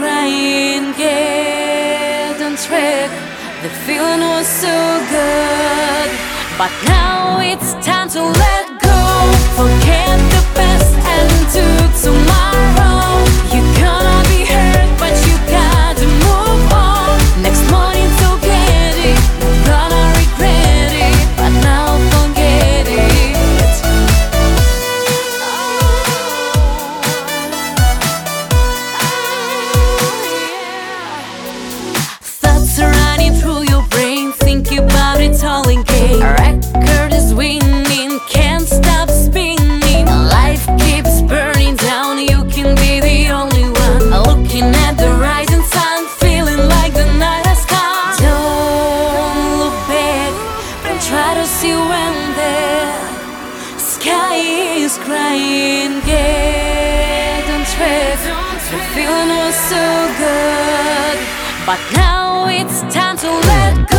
crying, get on track. The feeling was so good, but now it's time to let go. Forget the past and to tomorrow. You're gonna be hurt, but you gotta move on. Next morning to get it, you're gonna regret it, but now forget it. Thoughts are running through your brain, think about it all again. A record is winning, can't stop spinning. Life keeps burning down, you can be the only one. Looking at the rising sun, feeling like the night has come. Don't look back, don't try to see when the sky is crying. Get on track, the feeling was so good, but now it's time to let go.